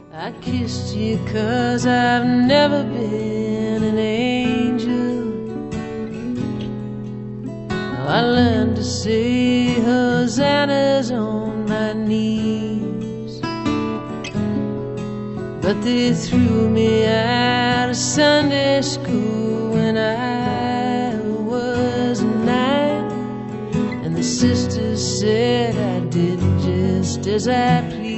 I kissed you 'cause I've never been an angel. I learned to say hosannas on my knees, but they threw me out of Sunday school when I was 9, and the sisters said I did just as I pleased.